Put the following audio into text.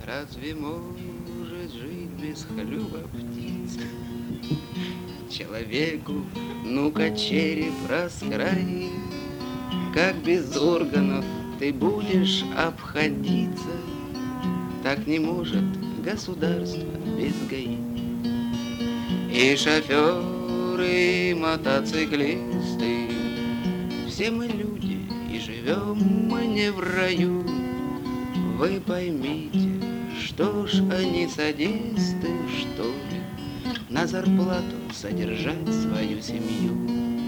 Разве может жить без хлюва птица? Человеку, ну-ка, череп раскрои, как без органов ты будешь обходиться. Так не может государство без ГАИ. И шоферы, и мотоциклисты, все мы люди, и живем мы не в раю. Вы поймите, что ж они садисты, что ли, на зарплату содержать свою семью.